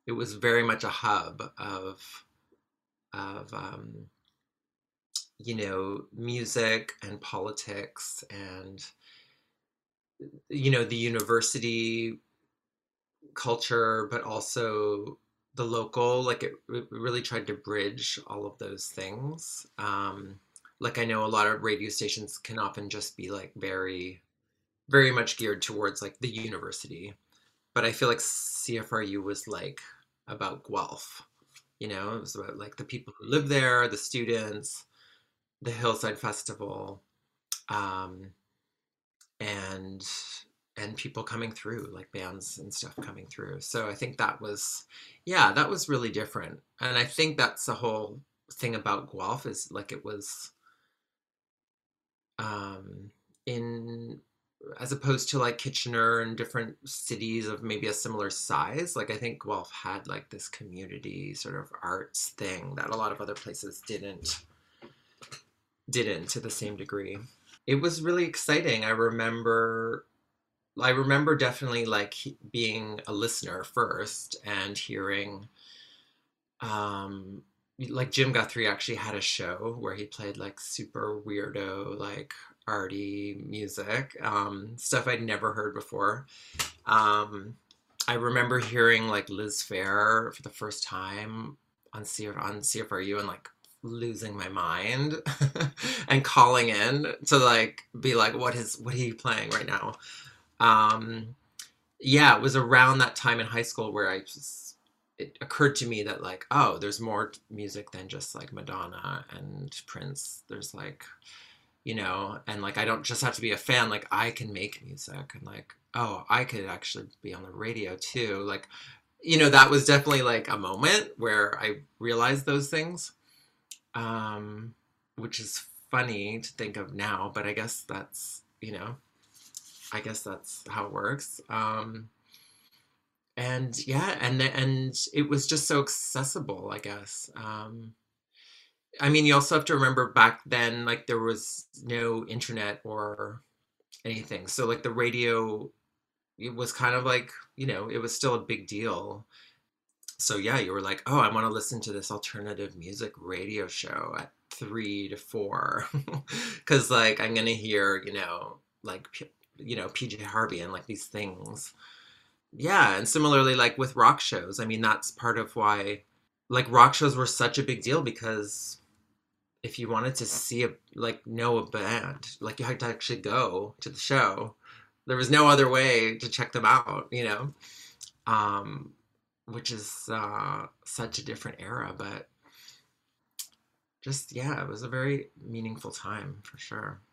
it was very much a hub of music and politics and the university culture, but also the local. Like it really tried to bridge all of those things. Like I know a lot of radio stations can often just be like very, very much geared towards like the university, but I feel like CFRU was like about Guelph. It was about like the people who live there, the students, the Hillside Festival, um, and people coming through, like bands and stuff coming through. So I think that was, yeah, that was really different. And I think that's the whole thing about Guelph is like it was um, in as opposed to like Kitchener and different cities of maybe a similar size. Like I think Guelph had like this community sort of arts thing that a lot of other places didn't to the same degree. It was really exciting. I remember definitely like being a listener first and hearing um like Jim Guthrie actually had a show where he played like super weirdo like arty music, stuff I'd never heard before. um I remember hearing like Liz Phair for the first time on CFRU and like losing my mind and calling in to like be like what are you playing right now. um yeah, it was around that time in high school where it occurred to me that like, oh, there's more music than just like Madonna and Prince. There's like, and like I don't just have to be a fan, like I can make music and like, oh, I could actually be on the radio too. Like, that was definitely like a moment where I realized those things. Um, which is funny to think of now, but I guess that's how it works. And yeah, and it was just so accessible, I guess. I mean, you also have to remember back then, like there was no internet or anything, so like the radio, it was kind of like, it was still a big deal. So yeah, you were like, oh, I want to listen to this alternative music radio show at 3 to 4, because like I'm gonna hear, like PJ Harvey and like these things. Yeah, and similarly, like with rock shows, I mean, that's part of why, like, rock shows were such a big deal because if you wanted to see know a band, like, you had to actually go to the show. There was no other way to check them out, um, which is such a different era, but just, yeah, it was a very meaningful time for sure.